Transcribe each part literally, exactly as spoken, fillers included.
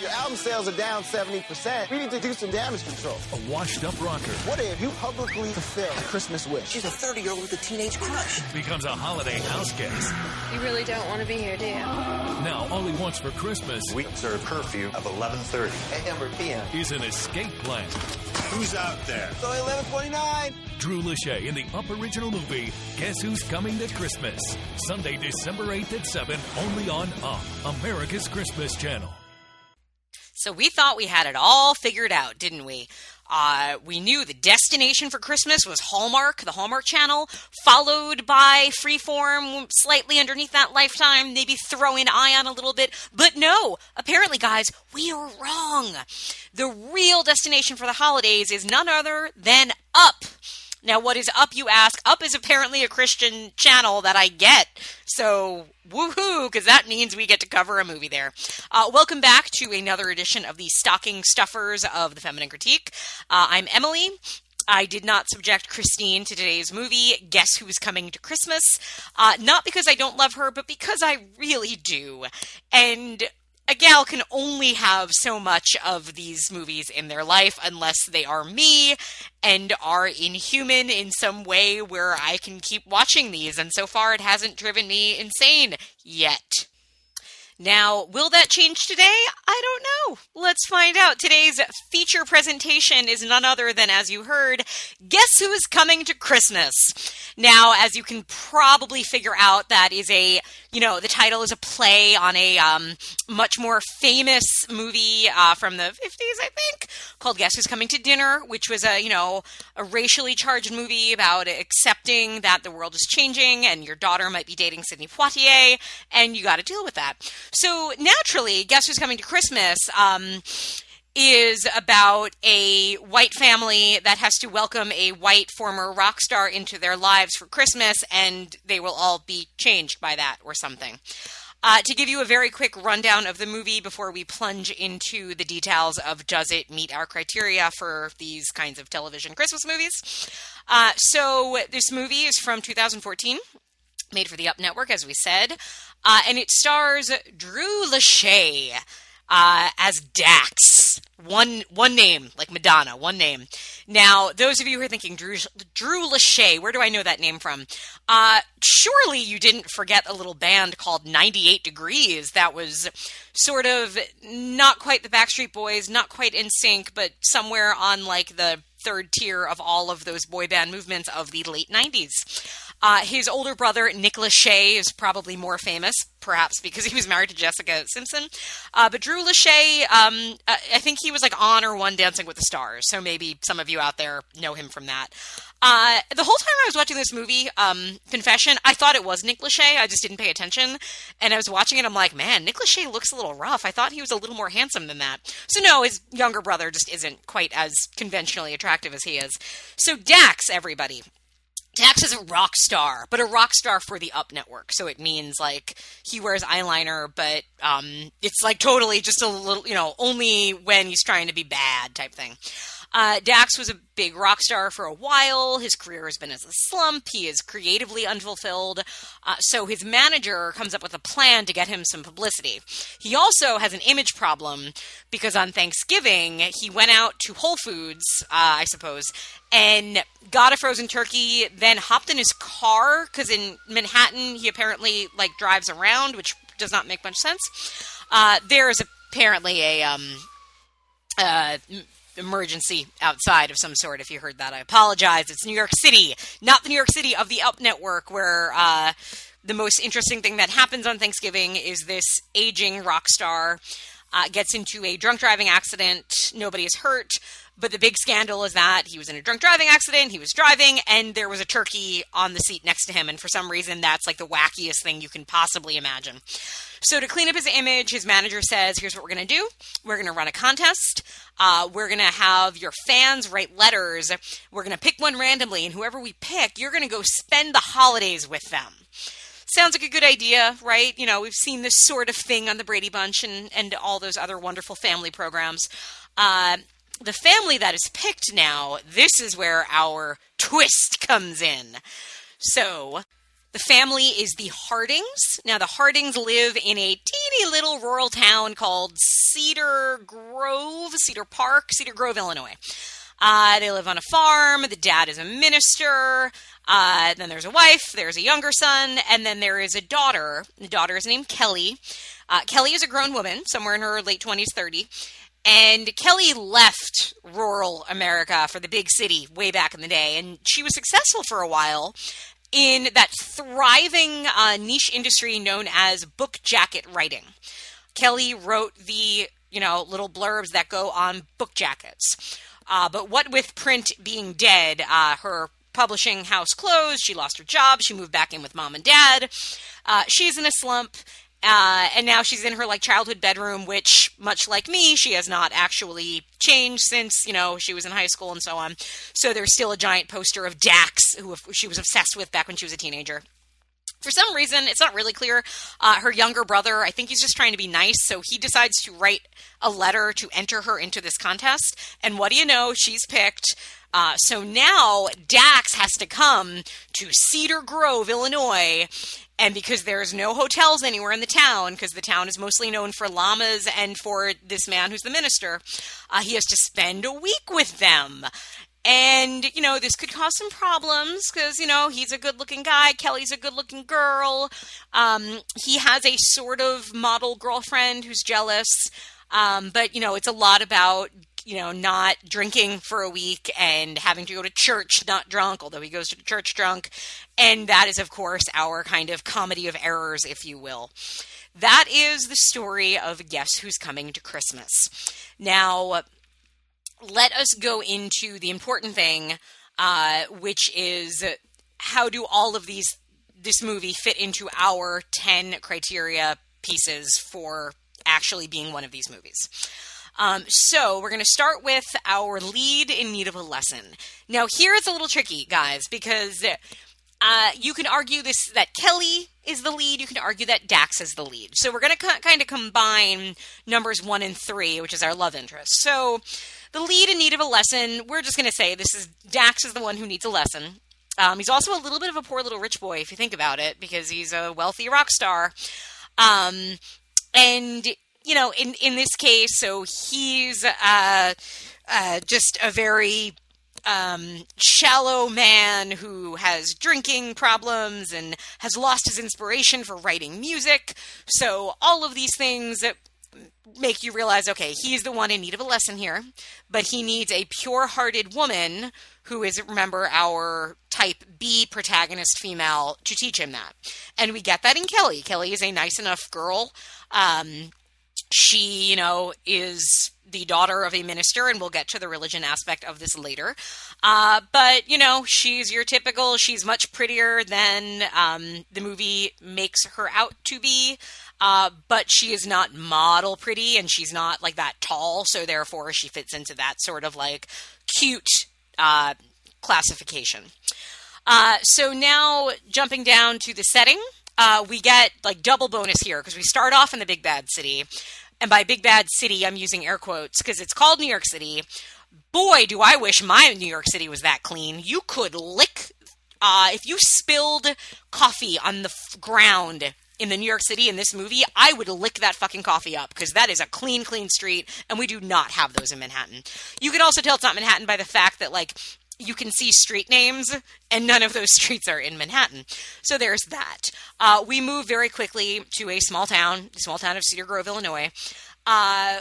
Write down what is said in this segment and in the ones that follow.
Your album sales are down seventy percent. We need to do some damage control. A washed-up rocker. What if you publicly fulfill a Christmas wish? She's a thirty-year-old with a teenage crush. Becomes a holiday house guest. You really don't want to be here, do you? Now, all he wants for Christmas... We serve curfew of eleven thirty A M or P M. ...is an escape plan. Who's out there? It's only eleven forty-nine. Drew Lachey in the Up original movie, Guess Who's Coming to Christmas? Sunday, December eighth at seven, only on Up, America's Christmas channel. So we thought we had it all figured out, didn't we? Uh, we knew the destination for Christmas was Hallmark, the Hallmark Channel, followed by Freeform, slightly underneath that Lifetime, maybe throw in Ion a little bit. But no, apparently, guys, we are wrong. The real destination for the holidays is none other than Up. Now, what is Up, you ask? Up is apparently a Christian channel that I get. So, woohoo, because that means we get to cover a movie there. Uh, welcome back to another edition of the Stocking Stuffers of the Feminine Critique. Uh, I'm Emily. I did not subject Christine to today's movie, Guess Who's Coming to Christmas? Uh, not because I don't love her, but because I really do. And... a gal can only have so much of these movies in their life unless they are me and are inhuman in some way where I can keep watching these. And so far, it hasn't driven me insane yet. Now, will that change today? I don't know. Let's find out. Today's feature presentation is none other than, as you heard, Guess Who is Coming to Christmas? Now, as you can probably figure out, that is a, you know, the title is a play on a um, much more famous movie uh, from the fifties, I think, called Guess Who's Coming to Dinner, which was a, you know, a racially charged movie about accepting that the world is changing and your daughter might be dating Sidney Poitier, and you got to deal with that. So naturally, Guess Who's Coming to Christmas um, is about a white family that has to welcome a white former rock star into their lives for Christmas, and they will all be changed by that or something. Uh, to give you a very quick rundown of the movie before we plunge into the details of does it meet our criteria for these kinds of television Christmas movies. Uh, so this movie is from two thousand fourteen. Made for the Up Network, as we said. Uh, and it stars Drew Lachey uh, as Dax. One one name, like Madonna, one name. Now, those of you who are thinking, Drew, Drew Lachey, where do I know that name from? Uh, surely you didn't forget a little band called ninety-eight degrees that was sort of not quite the Backstreet Boys, not quite N Sync, but somewhere on like the third tier of all of those boy band movements of the late nineties. Uh, his older brother, Nick Lachey, is probably more famous, perhaps because he was married to Jessica Simpson. Uh, but Drew Lachey, um, I think he was like on or won Dancing with the Stars, so maybe some of you out there know him from that. Uh, the whole time I was watching this movie, um, confession, I thought it was Nick Lachey. I just didn't pay attention. And I was watching it, I'm like, man, Nick Lachey looks a little rough. I thought he was a little more handsome than that. So no, his younger brother just isn't quite as conventionally attractive as he is. So Dax, everybody. Dax is a rock star, but a rock star for the Up Network. So it means like he wears eyeliner, but um, it's like totally just a little, you know, only when he's trying to be bad type thing. Uh, Dax was a big rock star for a while. His career has been as a slump. He is creatively unfulfilled. Uh, so his manager comes up with a plan to get him some publicity. He also has an image problem because on Thanksgiving, he went out to Whole Foods, uh, I suppose, and got a frozen turkey, then hopped in his car, because in Manhattan, he apparently like drives around, which does not make much sense. Uh, there is apparently a... Um, uh, emergency outside of some sort. If you heard that, I apologize. It's New York City, not the New York City of the Up Network, where uh, the most interesting thing that happens on Thanksgiving is this aging rock star uh, gets into a drunk driving accident. Nobody is hurt, but the big scandal is that he was in a drunk driving accident, he was driving, and there was a turkey on the seat next to him, and for some reason that's like the wackiest thing you can possibly imagine. So to clean up his image, his manager says, here's what we're going to do. We're going to run a contest. Uh, we're going to have your fans write letters. We're going to pick one randomly, and whoever we pick, you're going to go spend the holidays with them. Sounds like a good idea, right? You know, we've seen this sort of thing on the Brady Bunch and, and all those other wonderful family programs. Uh, the family that is picked now, this is where our twist comes in. So... The family is the Hardings. Now, the Hardings live in a teeny little rural town called Cedar Grove, Cedar Park, Cedar Grove, Illinois. Uh, they live on a farm. The dad is a minister. Uh, then there's a wife. There's a younger son. And then there is a daughter. The daughter is named Kelly. Uh, Kelly is a grown woman, somewhere in her late twenties, thirty. And Kelly left rural America for the big city way back in the day. And she was successful for a while in that thriving uh, niche industry known as book jacket writing. Kelly wrote the, you know, little blurbs that go on book jackets. Uh, but what with print being dead, uh, her publishing house closed, she lost her job, she moved back in with mom and dad. Uh, she's in a slump, uh, and now she's in her, like, childhood bedroom, which, much like me, she has not actually changed since, you know, she was in high school and so on. So there's still a giant poster of Dax, who she was obsessed with back when she was a teenager. For some reason, it's not really clear, uh, her younger brother, I think he's just trying to be nice, so he decides to write a letter to enter her into this contest, and what do you know, she's picked. Uh, so now Dax has to come to Cedar Grove, Illinois, and because there's no hotels anywhere in the town, because the town is mostly known for llamas and for this man who's the minister, uh, he has to spend a week with them. And, you know, this could cause some problems because, you know, he's a good-looking guy. Kelly's a good-looking girl. Um, he has a sort of model girlfriend who's jealous. Um, but, you know, it's a lot about, you know, not drinking for a week and having to go to church not drunk, although he goes to church drunk. And that is, of course, our kind of comedy of errors, if you will. That is the story of Guess Who's Coming to Christmas. Now, let us go into the important thing, uh, which is how do all of these, this movie fit into our ten criteria pieces for actually being one of these movies. Um, so we're going to start with our lead in need of a lesson. Now here it's a little tricky, guys, because uh, you can argue this that Kelly is the lead. You can argue that Dax is the lead. So we're going to co- kind of combine numbers one and three, which is our love interest. So the lead in need of a lesson, we're just going to say this is Dax is the one who needs a lesson. Um, he's also a little bit of a poor little rich boy, if you think about it, because he's a wealthy rock star. Um, and, you know, in, in this case, so he's uh, uh, just a very um, shallow man who has drinking problems and has lost his inspiration for writing music. So all of these things that make you realize, okay, he's the one in need of a lesson here, but he needs a pure-hearted woman who is, remember, our type B protagonist female to teach him that. And we get that in Kelly. Kelly is a nice enough girl. Um, she, you know, is the daughter of a minister, and we'll get to the religion aspect of this later. Uh, but, you know, she's your typical, she's much prettier than um, the movie makes her out to be. Uh, but she is not model pretty, and she's not like that tall, so therefore she fits into that sort of like cute uh, classification. Uh, so now jumping down to the setting, uh, we get like double bonus here because we start off in the big bad city, and by big bad city I'm using air quotes because it's called New York City. Boy, do I wish my New York City was that clean. You could lick uh, if you spilled coffee on the f- ground in the New York City in this movie, I would lick that fucking coffee up because that is a clean, clean street, and we do not have those in Manhattan. You can also tell it's not Manhattan by the fact that, like, you can see street names, and none of those streets are in Manhattan. So there's that. Uh, we move very quickly to a small town, the small town of Cedar Grove, Illinois. Uh,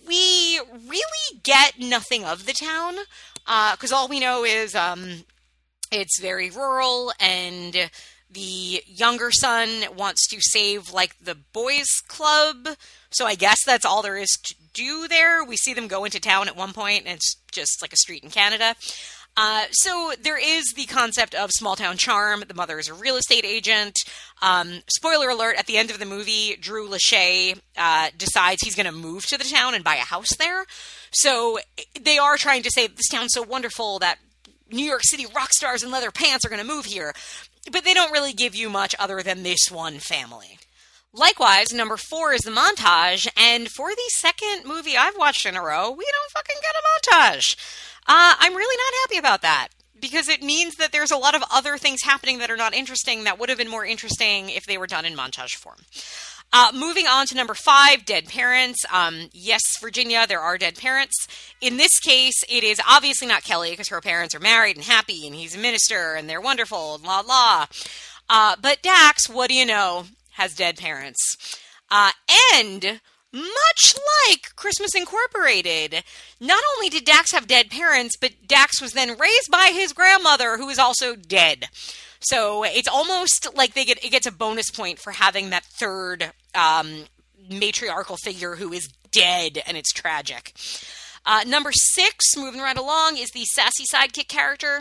we really get nothing of the town because uh, all we know is um, it's very rural, and the younger son wants to save, like, the boys' club. So I guess that's all there is to do there. We see them go into town at one point, and it's just like a street in Canada. Uh, so there is the concept of small town charm. The mother is a real estate agent. Um, spoiler alert, at the end of the movie, Drew Lachey uh, decides he's going to move to the town and buy a house there. So they are trying to say this town's so wonderful that New York City rock stars in leather pants are going to move here. But they don't really give you much other than this one family. Likewise, number four is the montage, and for the second movie I've watched in a row, we don't fucking get a montage. Uh, I'm really not happy about that. because it means that there's a lot of other things happening that are not interesting that would have been more interesting if they were done in montage form. Uh, moving on to number five, dead parents. Um, yes, Virginia, there are dead parents. In this case, it is obviously not Kelly because her parents are married and happy and he's a minister and they're wonderful and la la. Uh, but Dax, what do you know, has dead parents. Uh, and much like Christmas Incorporated, not only did Dax have dead parents, but Dax was then raised by his grandmother who is also dead. So it's almost like they get it gets a bonus point for having that third um, matriarchal figure who is dead, and it's tragic. Uh, number six, moving right along, is the sassy sidekick character.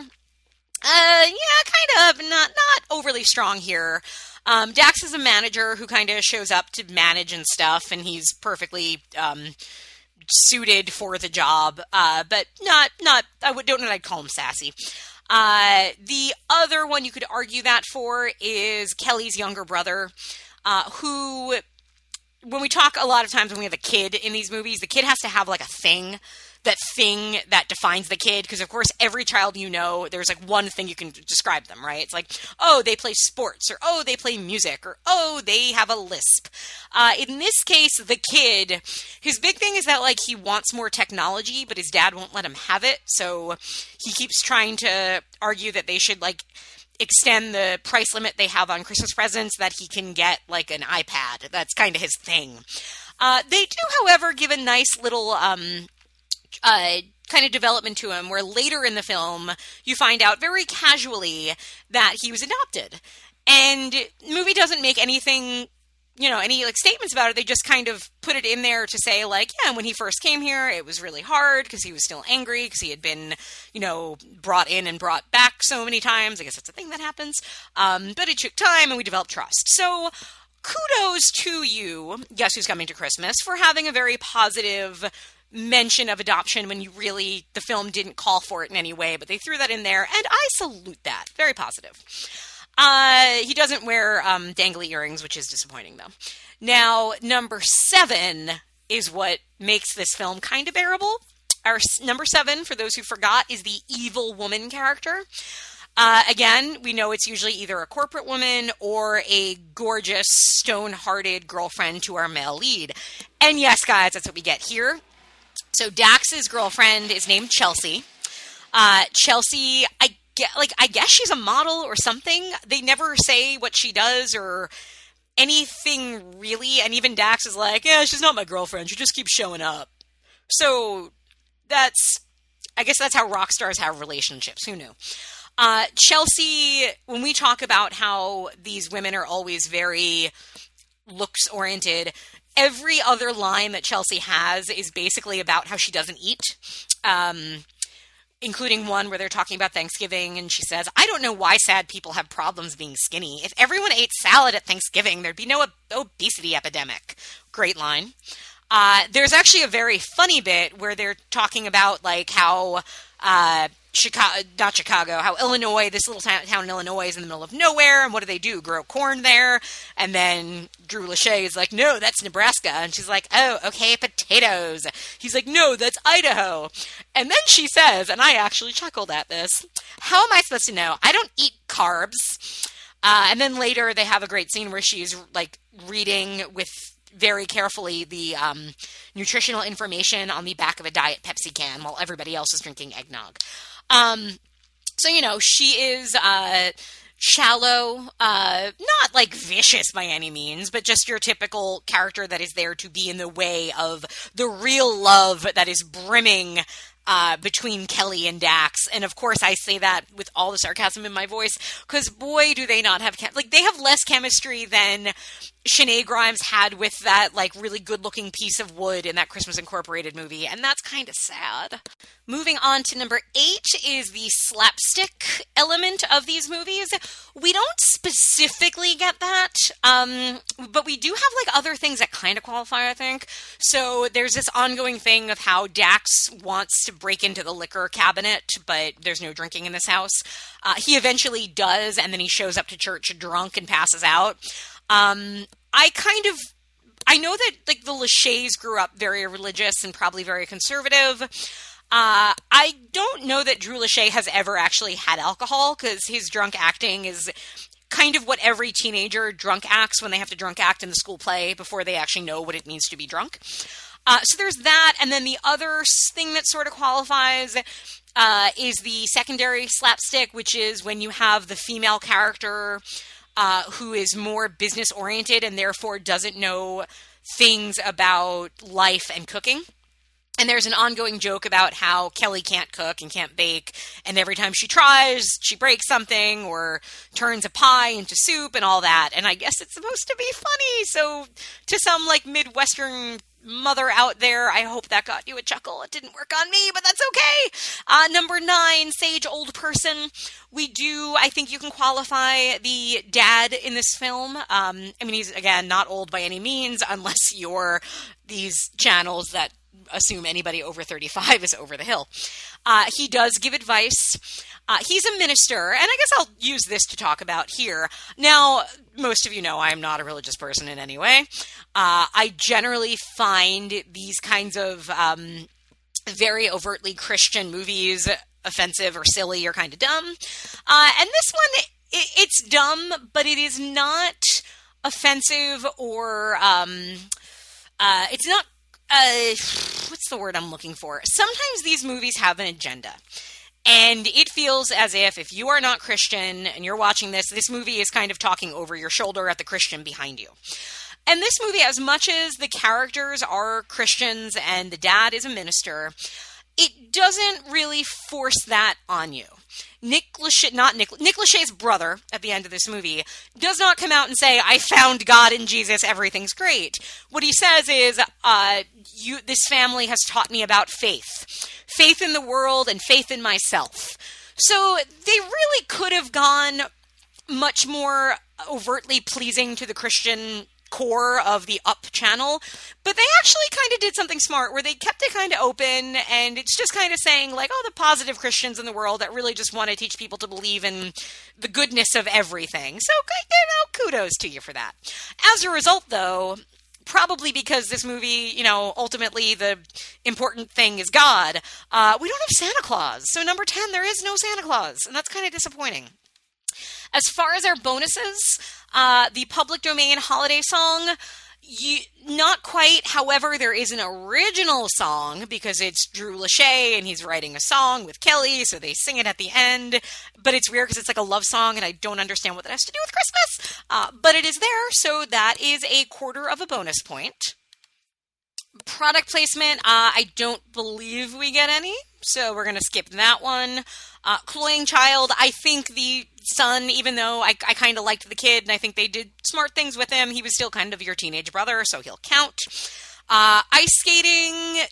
Uh, yeah, kind of not not overly strong here. Um, Dax is a manager who kind of shows up to manage and stuff, and he's perfectly um, suited for the job, uh, but not not I would don't know that I'd call him sassy. Uh, the other one you could argue that for is Kelly's younger brother, uh, who, when we talk a lot of times when we have a kid in these movies, the kid has to have like a thing, that thing that defines the kid. Because of course, every child you know, there's like one thing you can describe them, right? It's like, oh, they play sports, or oh, they play music, or oh, they have a lisp. Uh, in this case, the kid, his big thing is that like he wants more technology, but his dad won't let him have it. So he keeps trying to argue that they should like extend the price limit they have on Christmas presents, that he can get like an iPad. That's kind of his thing. Uh, they do, however, give a nice little um, uh, kind of development to him, where later in the film you find out very casually that he was adopted. And the movie doesn't make anything, you know, any like statements about it. They just kind of put it in there to say like, yeah, when he first came here, it was really hard because he was still angry because he had been, you know, brought in and brought back so many times. I guess that's a thing that happens. Um, but it took time and we developed trust. So kudos to you, Guess Who's Coming to Christmas, for having a very positive mention of adoption when you really, the film didn't call for it in any way, but they threw that in there, and I salute that. Very positive. Uh, he doesn't wear um, dangly earrings, which is disappointing, though. Now, number seven is what makes this film kind of bearable. Our number seven, for those who forgot, is the evil woman character. Uh, again, we know it's usually either a corporate woman or a gorgeous, stone-hearted girlfriend to our male lead. And yes, guys, that's what we get here. So Dax's girlfriend is named Chelsea. Uh, Chelsea, I get, like, I guess she's a model or something. They never say what she does or anything really. And even Dax is like, yeah, she's not my girlfriend. She just keeps showing up. So that's, I guess that's how rock stars have relationships. Who knew? Uh, Chelsea, when we talk about how these women are always very looks oriented, every other line that Chelsea has is basically about how she doesn't eat, um, including one where they're talking about Thanksgiving, and she says, I don't know why sad people have problems being skinny. If everyone ate salad at Thanksgiving, there'd be no ob- obesity epidemic. Great line. Uh, there's actually a very funny bit where they're talking about like how uh, Chicago, not Chicago, how Illinois, this little town, town in Illinois is in the middle of nowhere, and what do they do? Grow corn there? And then Drew Lachey is like, no, that's Nebraska. And she's like, oh, okay, potatoes. He's like, no, that's Idaho. And then she says, and I actually chuckled at this, how am I supposed to know? I don't eat carbs. Uh, and then later they have a great scene where she's like reading with very carefully the um, nutritional information on the back of a Diet Pepsi can while everybody else is drinking eggnog. Um, so, you know, she is uh, shallow, uh, not like vicious by any means, but just your typical character that is there to be in the way of the real love that is brimming Uh, between Kelly and Dax. And of course I say that with all the sarcasm in my voice, because boy, do they not have, chem- like they have less chemistry than Shanae Grimes had with that like really good looking piece of wood in that Christmas Incorporated movie. And that's kind of sad. Moving on to number eight is the slapstick element of these movies. We don't specifically get that, um, but we do have like other things that kind of qualify, I think. So there's this ongoing thing of how Dax wants to break into the liquor cabinet, but there's no drinking in this house. Uh, he eventually does, and then he shows up to church drunk and passes out. Um, I kind of, I know that like the Lachays grew up very religious and probably very conservative. Uh, I don't know that Drew Lachey has ever actually had alcohol, because his drunk acting is kind of what every teenager drunk acts when they have to drunk act in the school play before they actually know what it means to be drunk. Uh, so there's that, and then the other thing that sort of qualifies uh, is the secondary slapstick, which is when you have the female character uh, who is more business-oriented and therefore doesn't know things about life and cooking. And there's an ongoing joke about how Kelly can't cook and can't bake, and every time she tries, she breaks something or turns a pie into soup and all that. And I guess it's supposed to be funny, so to some, like, Midwestern mother out there, I hope that got you a chuckle. It didn't work on me, but that's okay. Uh, number nine, Sage Old Person. We do, I think you can qualify the dad in this film. Um, I mean, he's, again, not old by any means, unless you're these channels that assume anybody over thirty-five is over the hill. Uh, he does give advice. Uh, he's a minister, and I guess I'll use this to talk about here. Now, most of you know I'm not a religious person in any way. Uh, I generally find these kinds of um, very overtly Christian movies offensive or silly or kind of dumb. Uh, and this one, it, it's dumb, but it is not offensive or um, uh, it's not Uh, what's the word I'm looking for? Sometimes these movies have an agenda. And it feels as if, if you are not Christian and you're watching this, this movie is kind of talking over your shoulder at the Christian behind you. And this movie, as much as the characters are Christians and the dad is a minister, it doesn't really force that on you. Nick Lachey, not Nick, Nick Lachey's brother at the end of this movie does not come out and say, I found God in Jesus, everything's great. What he says is, uh, you, this family has taught me about faith. Faith in the world and faith in myself. So they really could have gone much more overtly pleasing to the Christian core of the Up channel, but they actually kind of did something smart where they kept it kind of open, and it's just kind of saying like, oh, the positive Christians in the world that really just want to teach people to believe in the goodness of everything. So, you know, kudos to you for that. As a result, though, probably because this movie, you know, ultimately the important thing is God, uh, we don't have Santa Claus. So number ten, there is no Santa Claus, and that's kind of disappointing. As far as our bonuses, uh, the public domain holiday song, you, not quite. However, there is an original song because it's Drew Lachey and he's writing a song with Kelly, so they sing it at the end. But it's weird because it's like a love song and I don't understand what that has to do with Christmas. Uh, but it is there, so that is a quarter of a bonus point. Product placement, uh, I don't believe we get any, so we're going to skip that one. Uh, Cloying Child, I think the son, even though I, I kind of liked the kid and I think they did smart things with him, he was still kind of your teenage brother, so he'll count. Uh, ice skating,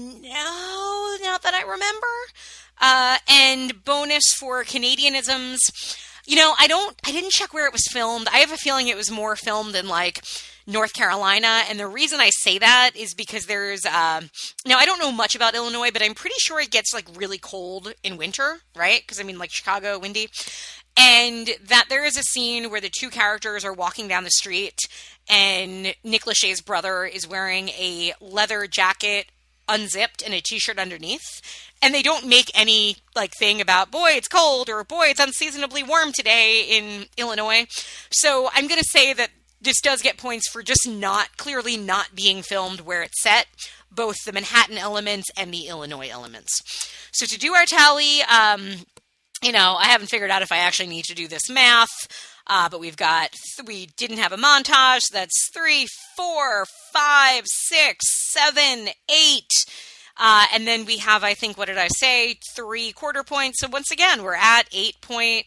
no, not that I remember. Uh, and bonus for Canadianisms, you know, I don't, I didn't check where it was filmed. I have a feeling it was more filmed in like North Carolina, and the reason I say that is because there's, uh, now I don't know much about Illinois, but I'm pretty sure it gets like really cold in winter, right? Because I mean like Chicago, windy. And that there is a scene where the two characters are walking down the street and Nick Lachey's brother is wearing a leather jacket unzipped and a t-shirt underneath. And they don't make any like thing about, boy, it's cold or boy, it's unseasonably warm today in Illinois. So I'm going to say that this does get points for just not, clearly not being filmed where it's set, both the Manhattan elements and the Illinois elements. So to do our tally, um, you know, I haven't figured out if I actually need to do this math, uh, but we've got, th- we didn't have a montage, so that's three, four, five, six, seven, eight, uh, and then we have, I think, what did I say, three quarter points, so once again, we're at eight point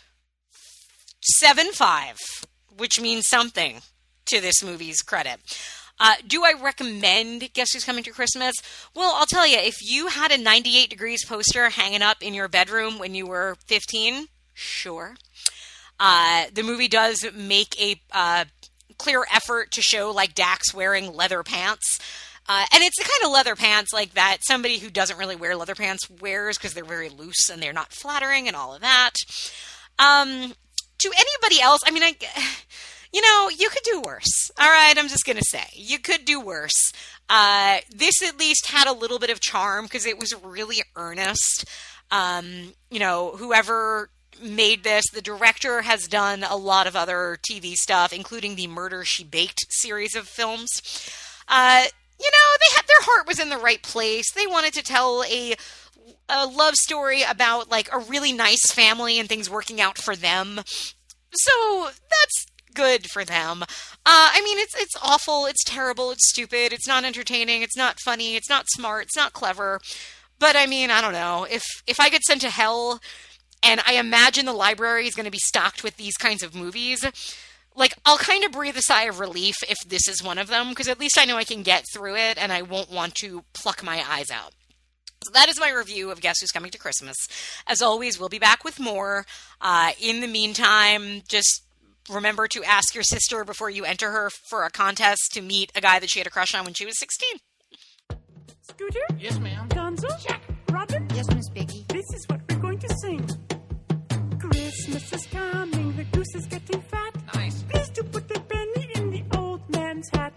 seven five. Which means something to this movie's credit. Uh, do I recommend Guess Who's Coming to Christmas? Well, I'll tell you, if you had a ninety-eight degrees poster hanging up in your bedroom when you were fifteen, sure. Uh, the movie does make a uh, clear effort to show like Dax wearing leather pants. Uh, and it's the kind of leather pants like that somebody who doesn't really wear leather pants wears because they're very loose and they're not flattering and all of that. Um... To anybody else, I mean, I, you know, you could do worse. All right, I'm just going to say. You could do worse. Uh, this at least had a little bit of charm because it was really earnest. Um, you know, whoever made this, the director has done a lot of other T V stuff, including the Murder, She Baked series of films. Uh, you know, they had, their heart was in the right place. They wanted to tell a a love story about, like, a really nice family and things working out for them. So that's good for them. Uh, I mean, it's it's awful, it's terrible, it's stupid, it's not entertaining, it's not funny, it's not smart, it's not clever. But I mean, I don't know. If if I get sent to hell, and I imagine the library is going to be stocked with these kinds of movies, like, I'll kind of breathe a sigh of relief if this is one of them, because at least I know I can get through it, and I won't want to pluck my eyes out. So that is my review of Guess Who's Coming to Christmas. As always, we'll be back with more. Uh, in the meantime, just remember to ask your sister before you enter her for a contest to meet a guy that she had a crush on when she was sixteen. Scooter? Yes, ma'am. Gonzo? Check. Robin? Yes, Miss Piggy. This is what we're going to sing. Christmas is coming, the goose is getting fat. Nice. Please do put a penny in the old man's hat.